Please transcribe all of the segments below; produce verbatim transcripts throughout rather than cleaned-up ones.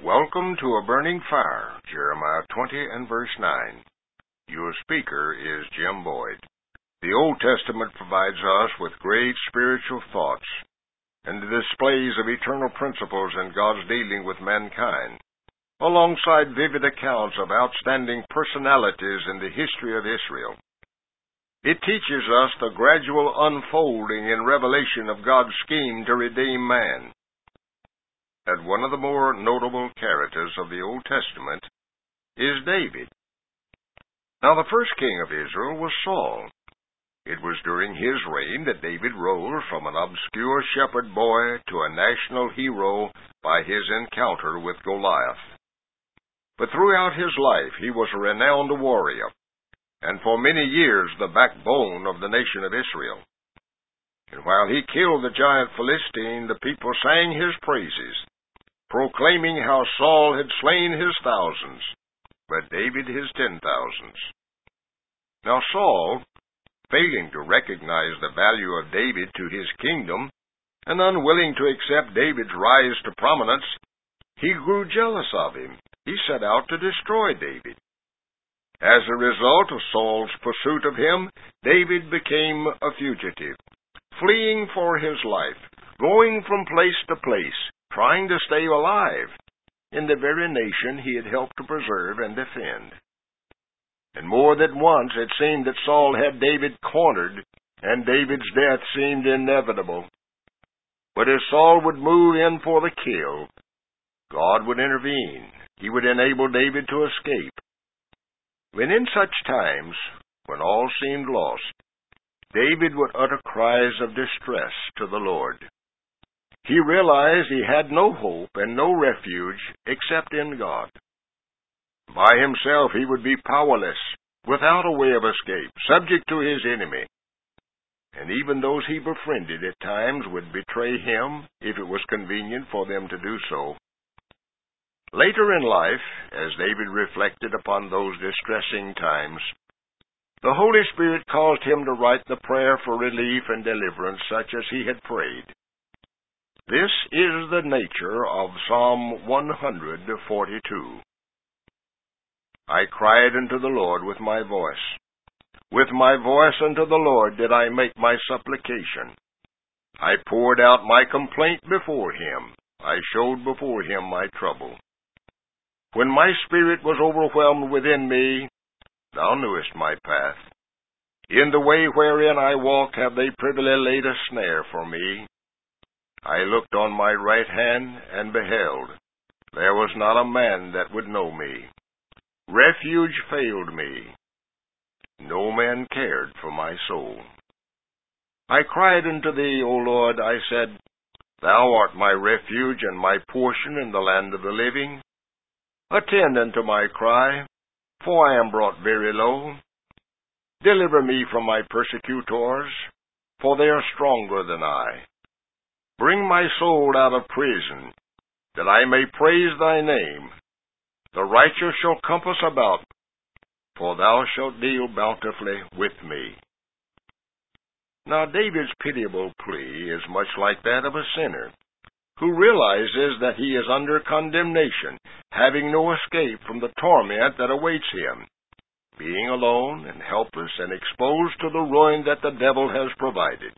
Welcome to A Burning Fire, Jeremiah twenty and verse nine. Your speaker is Jim Boyd. The Old Testament provides us with great spiritual thoughts and the displays of eternal principles in God's dealing with mankind, alongside vivid accounts of outstanding personalities in the history of Israel. It teaches us the gradual unfolding and revelation of God's scheme to redeem man. And one of the more notable characters of the Old Testament is David. Now, the first king of Israel was Saul. It was during his reign that David rose from an obscure shepherd boy to a national hero by his encounter with Goliath. But throughout his life, he was a renowned warrior, and for many years the backbone of the nation of Israel. And while he killed the giant Philistine, the people sang his praises, proclaiming how Saul had slain his thousands, but David his ten thousands. Now Saul, failing to recognize the value of David to his kingdom, and unwilling to accept David's rise to prominence, he grew jealous of him. He set out to destroy David. As a result of Saul's pursuit of him, David became a fugitive, fleeing for his life, going from place to place, trying to stay alive in the very nation he had helped to preserve and defend. And more than once it seemed that Saul had David cornered, and David's death seemed inevitable. But as Saul would move in for the kill, God would intervene. He would enable David to escape. When in such times, when all seemed lost, David would utter cries of distress to the Lord. He realized he had no hope and no refuge except in God. By himself he would be powerless, without a way of escape, subject to his enemy. And even those he befriended at times would betray him if it was convenient for them to do so. Later in life, as David reflected upon those distressing times, the Holy Spirit caused him to write the prayer for relief and deliverance such as he had prayed. This is the nature of Psalm one forty-two. I cried unto the Lord with my voice. With my voice unto the Lord did I make my supplication. I poured out my complaint before him. I showed before him my trouble. When my spirit was overwhelmed within me, thou knewest my path. In the way wherein I walk have they privily laid a snare for me. I looked on my right hand, and beheld, there was not a man that would know me. Refuge failed me. No man cared for my soul. I cried unto thee, O Lord, I said, thou art my refuge and my portion in the land of the living. Attend unto my cry, for I am brought very low. Deliver me from my persecutors, for they are stronger than I. Bring my soul out of prison, that I may praise thy name. The righteous shall compass about, for thou shalt deal bountifully with me. Now David's pitiable plea is much like that of a sinner, who realizes that he is under condemnation, having no escape from the torment that awaits him, being alone and helpless and exposed to the ruin that the devil has provided.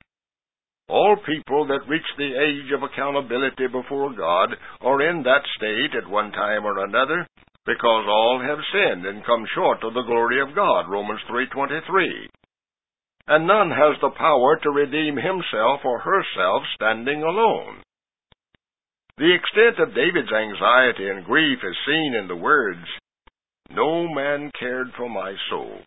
All people that reach the age of accountability before God are in that state at one time or another, because all have sinned and come short of the glory of God, Romans three twenty-three. And none has the power to redeem himself or herself standing alone. The extent of David's anxiety and grief is seen in the words, no man cared for my soul.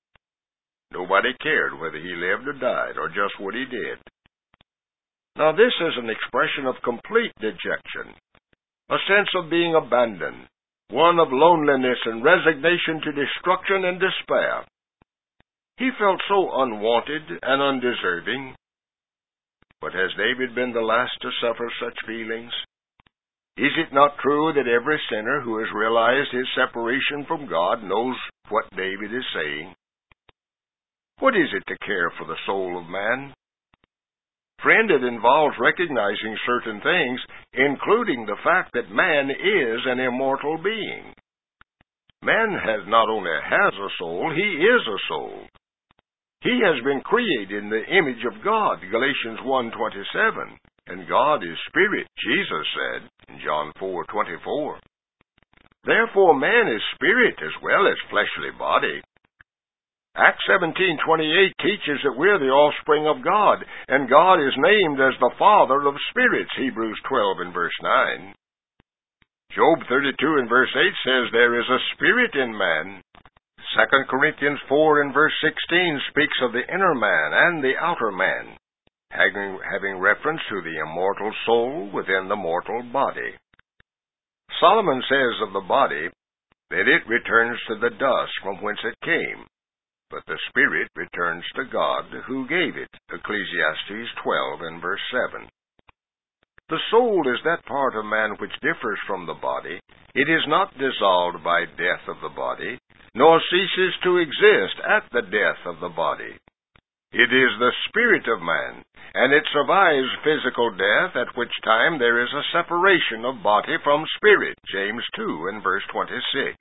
Nobody cared whether he lived or died, or just what he did. Now this is an expression of complete dejection, a sense of being abandoned, one of loneliness and resignation to destruction and despair. He felt so unwanted and undeserving. But has David been the last to suffer such feelings? Is it not true that every sinner who has realized his separation from God knows what David is saying? What is it to care for the soul of man? Friend, it involves recognizing certain things, including the fact that man is an immortal being. Man has not only has a soul, he is a soul. He has been created in the image of God, Galatians one twenty-seven, and God is spirit, Jesus said in John four twenty-four. Therefore man is spirit as well as fleshly body. Acts seventeen twenty-eight teaches that we're the offspring of God, and God is named as the Father of spirits, Hebrews twelve and verse nine. Job thirty-two and verse eight says there is a spirit in man. Second Corinthians four and verse sixteen speaks of the inner man and the outer man, having, having reference to the immortal soul within the mortal body. Solomon says of the body that it returns to the dust from whence it came, but the spirit returns to God who gave it, Ecclesiastes twelve and verse seven. The soul is that part of man which differs from the body. It is not dissolved by death of the body, nor ceases to exist at the death of the body. It is the spirit of man, and it survives physical death, at which time there is a separation of body from spirit, James two and verse twenty-six.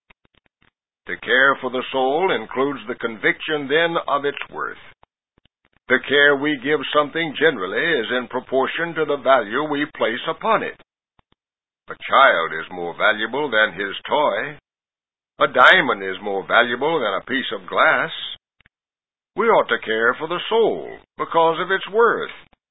To care for the soul includes the conviction then of its worth. The care we give something generally is in proportion to the value we place upon it. A child is more valuable than his toy. A diamond is more valuable than a piece of glass. We ought to care for the soul because of its worth.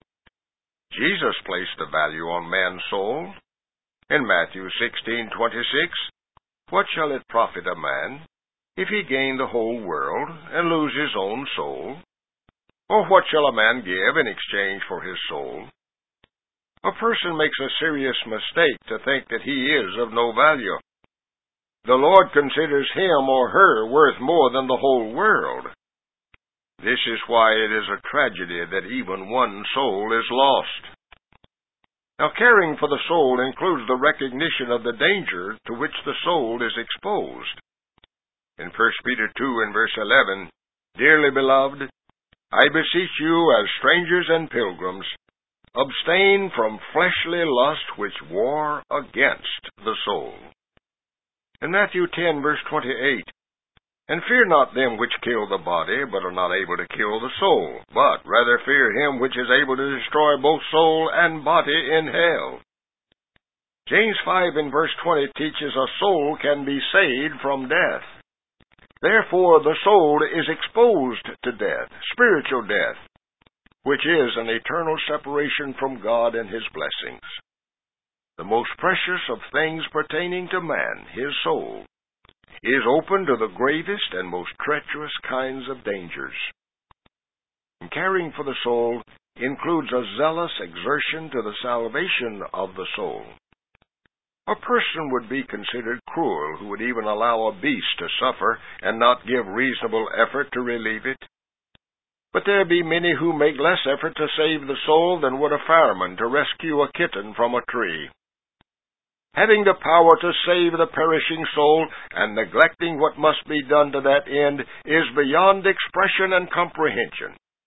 Jesus placed a value on man's soul. In Matthew sixteen twenty-six, what shall it profit a man if he gain the whole world and lose his own soul? Or what shall a man give in exchange for his soul? A person makes a serious mistake to think that he is of no value. The Lord considers him or her worth more than the whole world. This is why it is a tragedy that even one soul is lost. Now, caring for the soul includes the recognition of the danger to which the soul is exposed. In First Peter two and verse eleven, Dearly beloved, I beseech you, as strangers and pilgrims, abstain from fleshly lust which war against the soul. In Matthew ten, verse twenty-eight, And fear not them which kill the body, but are not able to kill the soul, but rather fear him which is able to destroy both soul and body in hell. James five and verse twenty teaches a soul can be saved from death. Therefore, the soul is exposed to death, spiritual death, which is an eternal separation from God and His blessings. The most precious of things pertaining to man, his soul, is open to the gravest and most treacherous kinds of dangers. And caring for the soul includes a zealous exertion to the salvation of the soul. A person would be considered cruel who would even allow a beast to suffer and not give reasonable effort to relieve it. But there be many who make less effort to save the soul than would a fireman to rescue a kitten from a tree. Having the power to save the perishing soul and neglecting what must be done to that end is beyond expression and comprehension.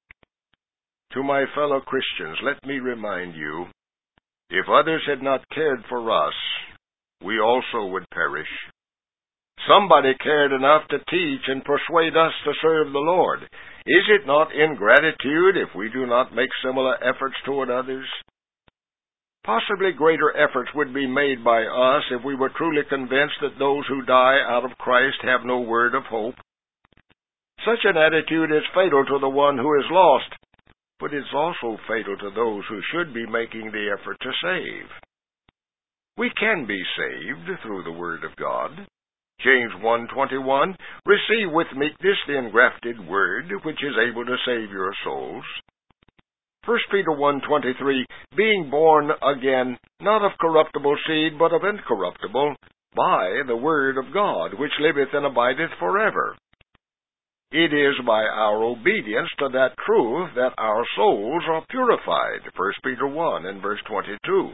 To my fellow Christians, let me remind you, if others had not cared for us, we also would perish. Somebody cared enough to teach and persuade us to serve the Lord. Is it not ingratitude if we do not make similar efforts toward others? Possibly greater efforts would be made by us if we were truly convinced that those who die out of Christ have no word of hope. Such an attitude is fatal to the one who is lost, but it's also fatal to those who should be making the effort to save. We can be saved through the Word of God. James one twenty-one, Receive with meekness the engrafted Word, which is able to save your souls. First Peter one twenty-three, Being born again, not of corruptible seed, but of incorruptible, by the Word of God, which liveth and abideth forever. It is by our obedience to that truth that our souls are purified, First Peter one and verse twenty-two.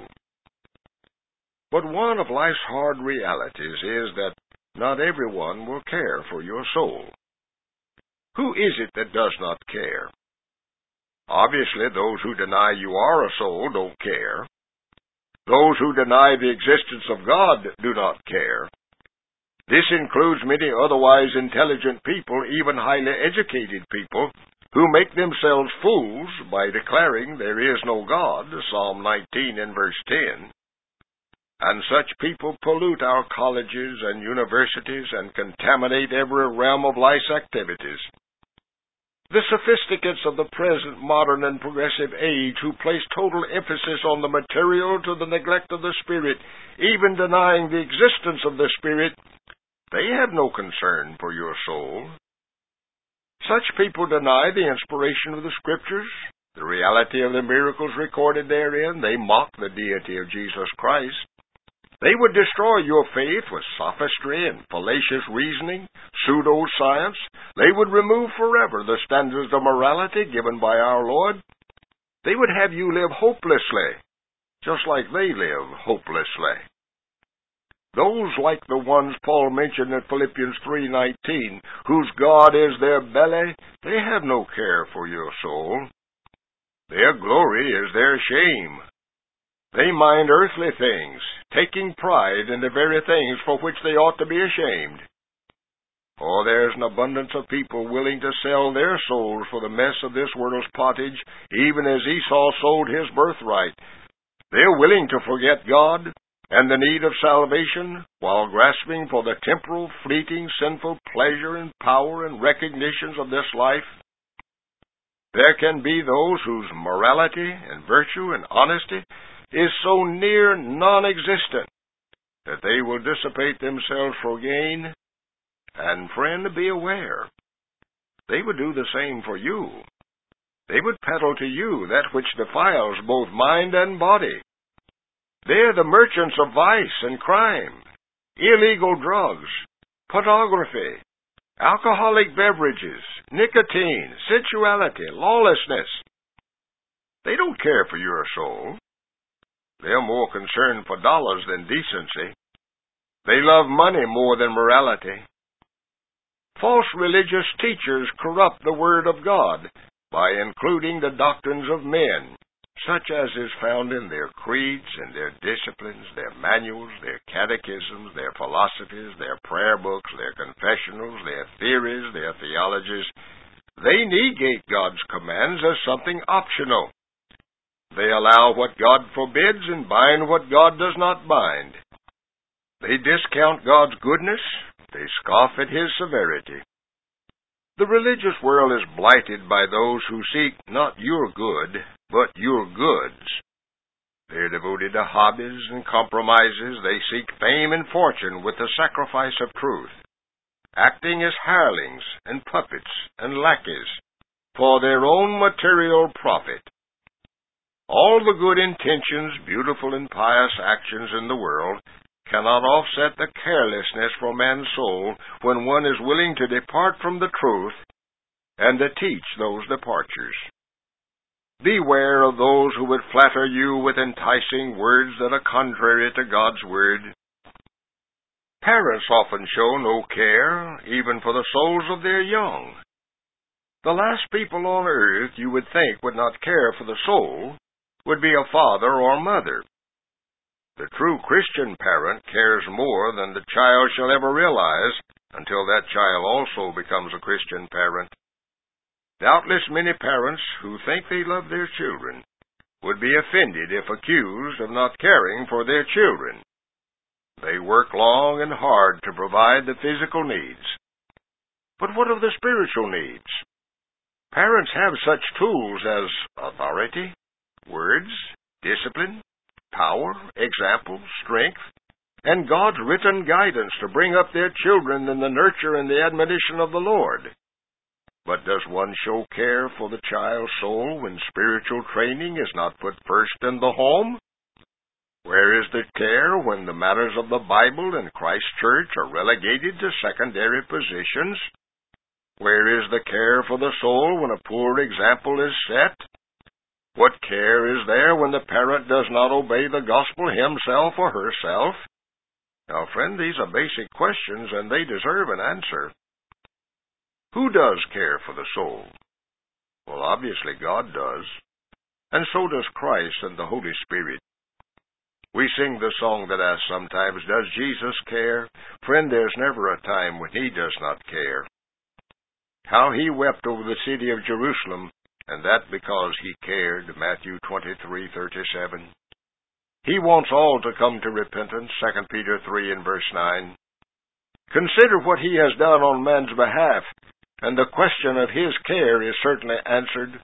But one of life's hard realities is that not everyone will care for your soul. Who is it that does not care? Obviously, those who deny you are a soul don't care. Those who deny the existence of God do not care. This includes many otherwise intelligent people, even highly educated people, who make themselves fools by declaring there is no God, Psalm nineteen and verse ten. And such people pollute our colleges and universities and contaminate every realm of life's activities. The sophisticates of the present modern and progressive age who place total emphasis on the material to the neglect of the spirit, even denying the existence of the spirit, they have no concern for your soul. Such people deny the inspiration of the Scriptures, the reality of the miracles recorded therein. They mock the deity of Jesus Christ. They would destroy your faith with sophistry and fallacious reasoning, pseudo-science. They would remove forever the standards of morality given by our Lord. They would have you live hopelessly, just like they live hopelessly. Those like the ones Paul mentioned in Philippians three nineteen, whose God is their belly, they have no care for your soul. Their glory is their shame. They mind earthly things, taking pride in the very things for which they ought to be ashamed. For there's an abundance of people willing to sell their souls for the mess of this world's pottage, even as Esau sold his birthright. They're willing to forget God and the need of salvation, while grasping for the temporal, fleeting, sinful pleasure and power and recognitions of this life. There can be those whose morality and virtue and honesty is so near non-existent that they will dissipate themselves for gain. And friend, be aware, they would do the same for you. They would peddle to you that which defiles both mind and body. They're the merchants of vice and crime, illegal drugs, pornography, alcoholic beverages, nicotine, sensuality, lawlessness. They don't care for your soul. They're more concerned for dollars than decency. They love money more than morality. False religious teachers corrupt the Word of God by including the doctrines of men, such as is found in their creeds and their disciplines, their manuals, their catechisms, their philosophies, their prayer books, their confessionals, their theories, their theologies. They negate God's commands as something optional. They allow what God forbids and bind what God does not bind. They discount God's goodness. They scoff at His severity. The religious world is blighted by those who seek not your good, but your goods. They're devoted to hobbies and compromises. They seek fame and fortune with the sacrifice of truth, acting as hirelings and puppets and lackeys for their own material profit. All the good intentions, beautiful and pious actions in the world cannot offset the carelessness for man's soul when one is willing to depart from the truth and to teach those departures. Beware of those who would flatter you with enticing words that are contrary to God's Word. Parents often show no care, even for the souls of their young. The last people on earth you would think would not care for the soul would be a father or mother. The true Christian parent cares more than the child shall ever realize until that child also becomes a Christian parent. Doubtless many parents who think they love their children would be offended if accused of not caring for their children. They work long and hard to provide the physical needs. But what of the spiritual needs? Parents have such tools as authority, words, discipline, power, example, strength, and God's written guidance to bring up their children in the nurture and the admonition of the Lord. But does one show care for the child's soul when spiritual training is not put first in the home? Where is the care when the matters of the Bible and Christ's church are relegated to secondary positions? Where is the care for the soul when a poor example is set? What care is there when the parent does not obey the gospel himself or herself? Now, friend, these are basic questions, and they deserve an answer. Who does care for the soul? Well, obviously God does, and so does Christ and the Holy Spirit. We sing the song that asks sometimes, does Jesus care? Friend, there's never a time when he does not care. How he wept over the city of Jerusalem, and that because he cared, Matthew twenty-three thirty-seven. He wants all to come to repentance, Second Peter three and verse nine. Consider what he has done on man's behalf, and the question of his care is certainly answered.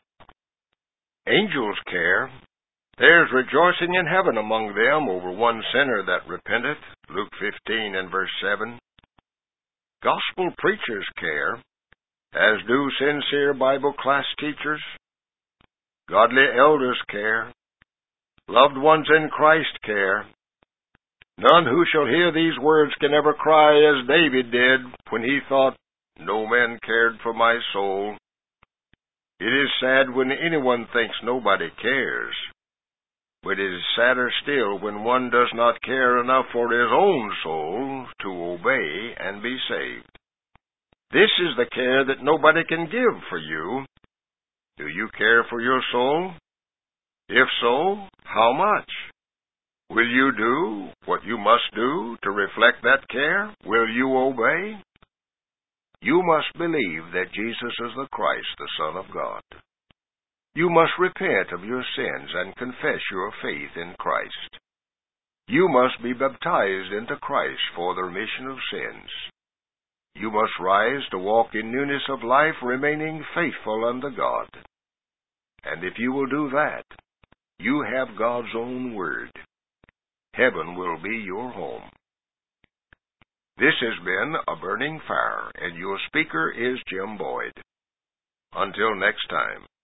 Angels care. There's rejoicing in heaven among them over one sinner that repenteth, Luke fifteen and verse seven. Gospel preachers care, as do sincere Bible class teachers. Godly elders care. Loved ones in Christ care. None who shall hear these words can ever cry as David did when he thought, no man cared for my soul. It is sad when anyone thinks nobody cares. But it is sadder still when one does not care enough for his own soul to obey and be saved. This is the care that nobody can give for you. Do you care for your soul? If so, how much? Will you do what you must do to reflect that care? Will you obey? You must believe that Jesus is the Christ, the Son of God. You must repent of your sins and confess your faith in Christ. You must be baptized into Christ for the remission of sins. You must rise to walk in newness of life, remaining faithful unto God. And if you will do that, you have God's own word. Heaven will be your home. This has been A Burning Fire, and your speaker is Jim Boyd. Until next time.